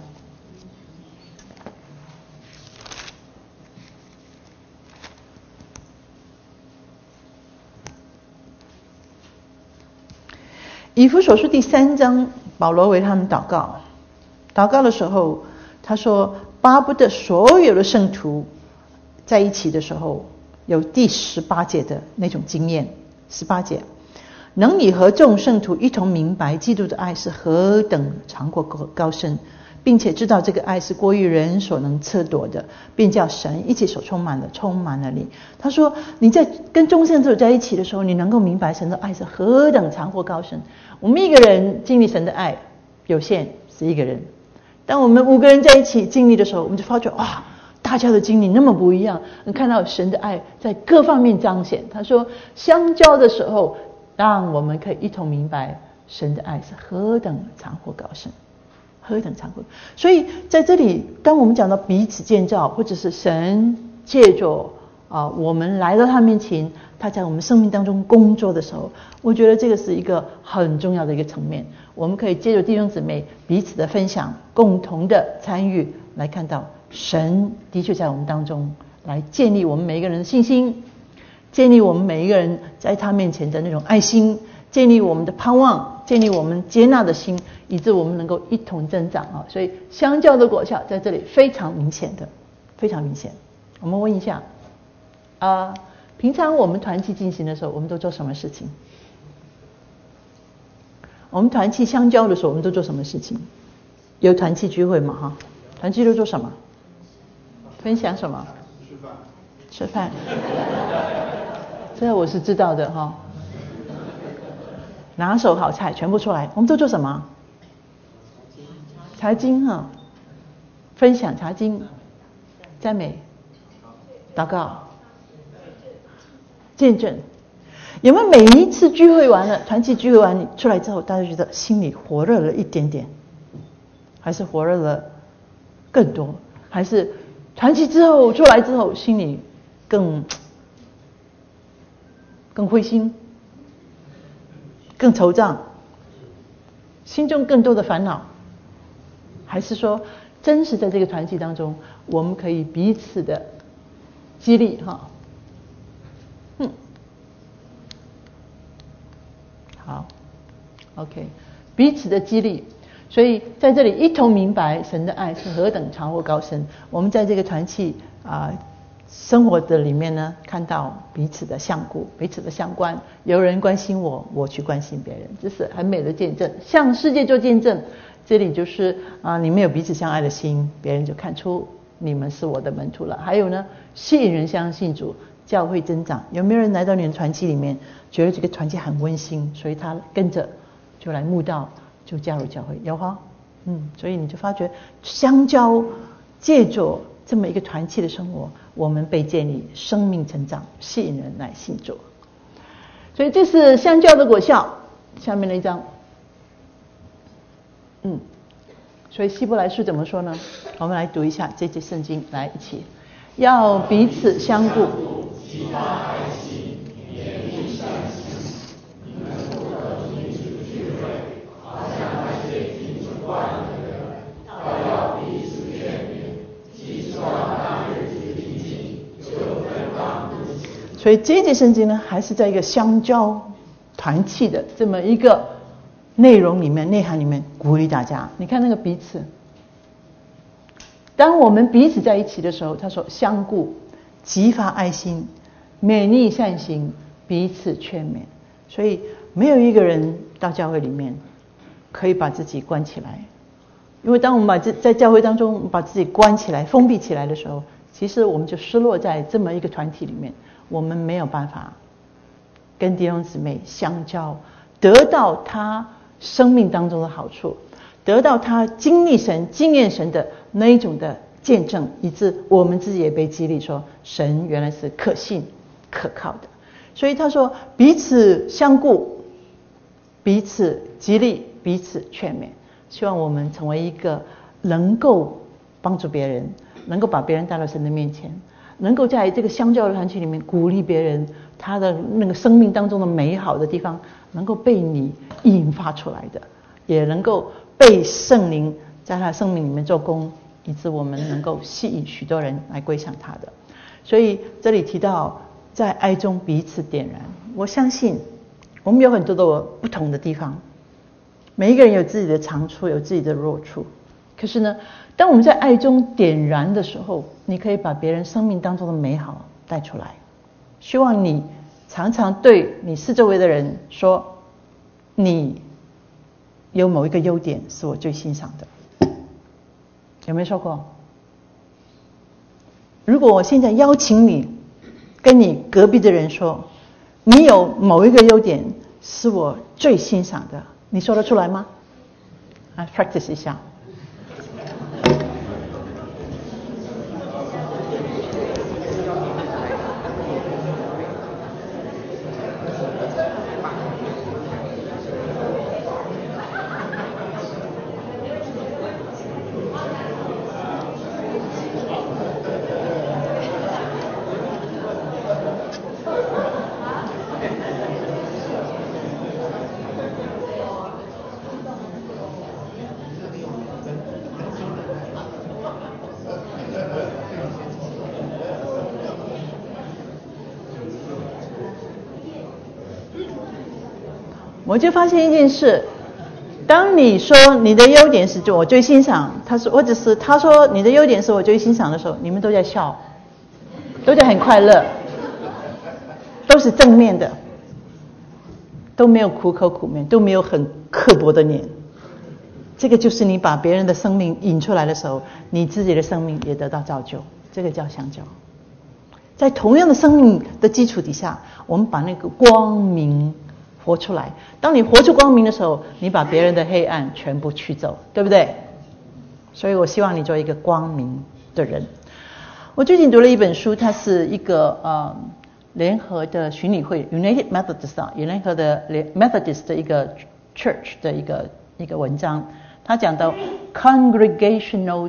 以弗所书第3章，保罗为他们祷告的时候，他说巴不得所有的圣徒在一起的时候，有第18节的那种经验。18节，能以和众圣徒一同明白基督的爱是何等长阔高深， 并且知道这个爱是过于人所能测度的，并叫神一起所充满了你。他说你在跟众圣者在一起的时候，你能够明白神的爱是何等长阔高深。我们一个人经历神的爱有限，是一个人，当我们5个人在一起经历的时候，我们就发觉哇，大家的经历那么不一样，能看到神的爱在各方面彰显。他说相交的时候，让我们可以一同明白神的爱是何等长阔高深，何等长阔。所以在这里，当我们讲到彼此建造，或者是神借着我们来到他面前，他在我们生命当中工作的时候，我觉得这个是一个很重要的一个层面。我们可以借着弟兄姊妹彼此的分享，共同的参与，来看到神的确在我们当中来建立我们每一个人的信心，建立我们每一个人在他面前的那种爱心，建立我们的盼望，建立我们接纳的心，以致我们能够一同增长。所以相交的果效在这里非常明显的，非常明显。我们问一下平常我们团契进行的时候，我们都做什么事情？我们团契相交的时候，我们都做什么事情？有团契聚会嘛？团契都做什么？分享什么？吃饭。这我是知道的哈。拿手好菜全部出来，我们都做什么？查经哈，分享查经，赞美，祷告，见证。有没有每一次聚会完了，团契聚会完出来之后，大家觉得心里火热了一点点，还是火热了更多？还是团契之后出来之后，心里更灰心，更惆怅，心中更多的烦恼？还是说真实在这个团契当中，我们可以彼此的激励好 OK， 彼此的激励。所以在这里一同明白神的爱是何等长阔高深。我们在这个团契生活的里面呢，看到彼此的相顾，彼此的相关，有人关心我，我去关心别人，这是很美的见证，向世界做见证。这里就是你们有彼此相爱的心，别人就看出你们是我的门徒了。还有呢，吸引人相信主，教会增长。有没有人来到你的团契里面，觉得这个团契很温馨，所以他跟着就来慕道，就加入教会？有哈？所以你就发觉相交，借着这么一个团契的生活，我们被建立，生命成长，吸引人来信主。所以这是相交的果效。下面那一章，所以希伯来书怎么说呢？我们来读一下这节圣经，来一起，要彼此相顾， 激发爱心，勉励善行。你们不可停止聚会，好像那些停止惯了的人，倒要彼此劝勉。既知道那日子临近，就分当彼此。 所以这节圣经呢，还是在一个相交团契的这么一个内容里面、内涵里面鼓励大家。你看那个彼此，当我们彼此在一起的时候，他说相顾，激发爱心，勉励善行，彼此劝勉。所以没有一个人到教会里面可以把自己关起来，因为当我们在教会当中把自己关起来、封闭起来的时候，其实我们就失落在这么一个团体里面，我们没有办法跟弟兄姊妹相交，得到他生命当中的好处，得到他经历神、经验神的那一种的见证，以致我们自己也被激励说神原来是可信可靠的。所以他说彼此相顾，彼此激励，彼此劝勉。希望我们成为一个能够帮助别人，能够把别人带到神的面前，能够在这个相交的团体里面鼓励别人，他的那个生命当中的美好的地方能够被你引发出来的，也能够被圣灵在他的生命里面做工，以致我们能够吸引许多人来归向他的。所以这里提到在爱中彼此点燃，我相信我们有很多的不同的地方，每一个人有自己的长处，有自己的弱处。可是呢，当我们在爱中点燃的时候，你可以把别人生命当中的美好带出来。希望你常常对你四周围的人说，你有某一个优点是我最欣赏的。 有没有说过？如果我现在邀请你跟你隔壁的人说，你有某一个优点是我最欣赏的，你说得出来吗？practice 一下。我就发现一件事，当你说你的优点是我最欣赏，他说你的优点是我最欣赏的时候，你们都在笑，都在很快乐，都是正面的，都没有苦口苦面，都没有很刻薄的念。这个就是你把别人的生命引出来的时候，你自己的生命也得到造就，这个叫相交。在同样的生命的基础底下，我们把那个光明活出来。当你活出光明的时候，你把别人的黑暗全部驱走，对不对？所以我希望你做一个光明的人。我最近读了一本书，它是一个联合的巡礼会 United Methodist 联合的 Methodist 的一个 Church 的一个文章，它讲到 Congregational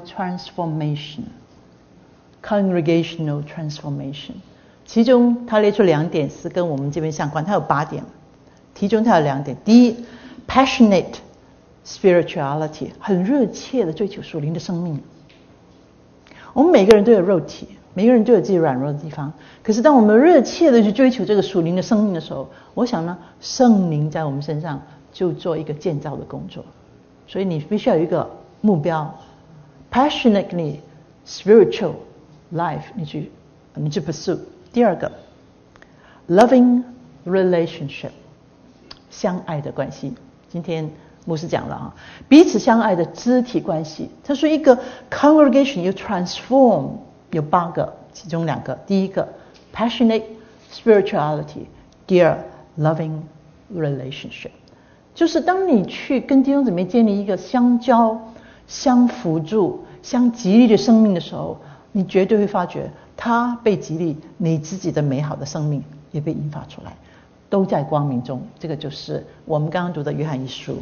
Transformation。Congregational Transformation， 其中他列出2点是跟我们这边相关，他有8点，其中他有2点。第一 ，passionate spirituality， 很热切的追求属灵的生命。我们每个人都有肉体，每个人都有自己软弱的地方，可是当我们热切的去追求这个属灵的生命的时候，我想呢，圣灵在我们身上就做一个建造的工作。所以你必须要有一个目标 ，passionately spiritual life， 你去 pursue。第2个 ，loving relationship， 相爱的关系。今天牧师讲了彼此相爱的肢体关系。他说一个 congregation 有 transform 有8个，其中2个。第1个 passionate spirituality， 第2 loving relationship。就是当你去跟弟兄姊妹建立一个相交、相辅助、相激励的生命的时候，你绝对会发觉他被激励，你自己的美好的生命也被引发出来，都在光明中。这个就是我们刚刚读的约翰1书。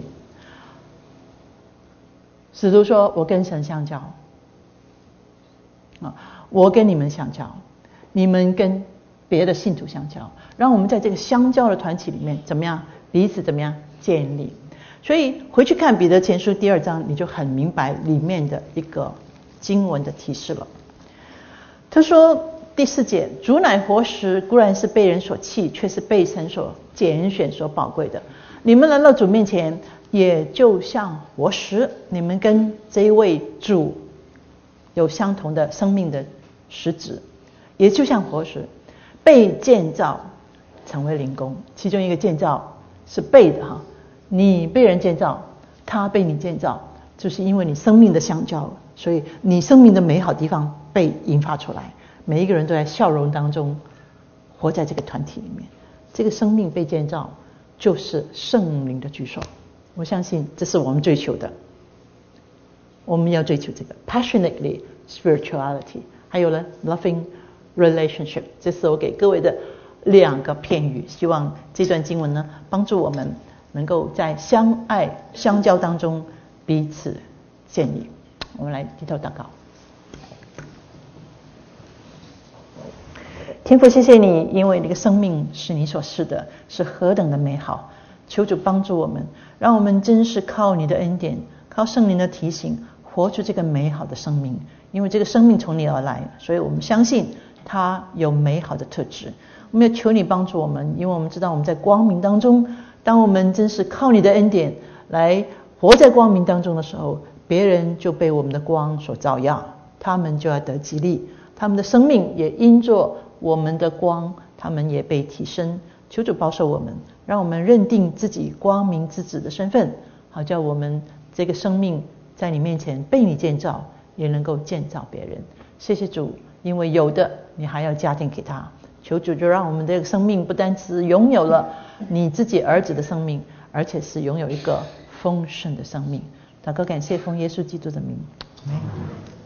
使徒说，我跟神相交我跟你们相交，你们跟别的信徒相交，让我们在这个相交的团体里面怎么样，彼此怎么样建立。所以回去看彼得前书第2章，你就很明白里面的一个经文的提示了。他说第4节，主乃活石，固然是被人所弃，却是被神所拣选所宝贵的。你们来到主面前，也就像活石，你们跟这一位主有相同的生命的实质，也就像活石被建造成为灵宫。其中一个建造是被的你被人建造，他被你建造，就是因为你生命的相交，所以你生命的美好地方被引发出来。每一个人都在笑容当中活在这个团体里面，这个生命被建造就是圣灵的居所。我相信这是我们追求的，我们要追求这个 passionately spirituality， 还有呢 loving relationship。 这是我给各位的2个片语，希望这段经文呢帮助我们能够在相爱相交当中彼此建立。我们来低头祷告。天父，谢谢你，因为那个生命是你所赐的，是何等的美好。求主帮助我们，让我们真是靠你的恩典，靠圣灵的提醒，活出这个美好的生命。因为这个生命从你而来，所以我们相信它有美好的特质。我们要求你帮助我们，因为我们知道我们在光明当中，当我们真是靠你的恩典来活在光明当中的时候，别人就被我们的光所照耀，他们就要得激励，他们的生命也因着我们的光，他们也被提升。求主保守我们，让我们认定自己光明之子的身份，好叫我们这个生命在你面前被你建造， 也能够建造别人。谢谢主，因为有的你还要加添给他。求主就让我们的生命不单只拥有了你自己儿子的生命，而且是拥有一个丰盛的生命。祷告感谢奉耶稣基督的名。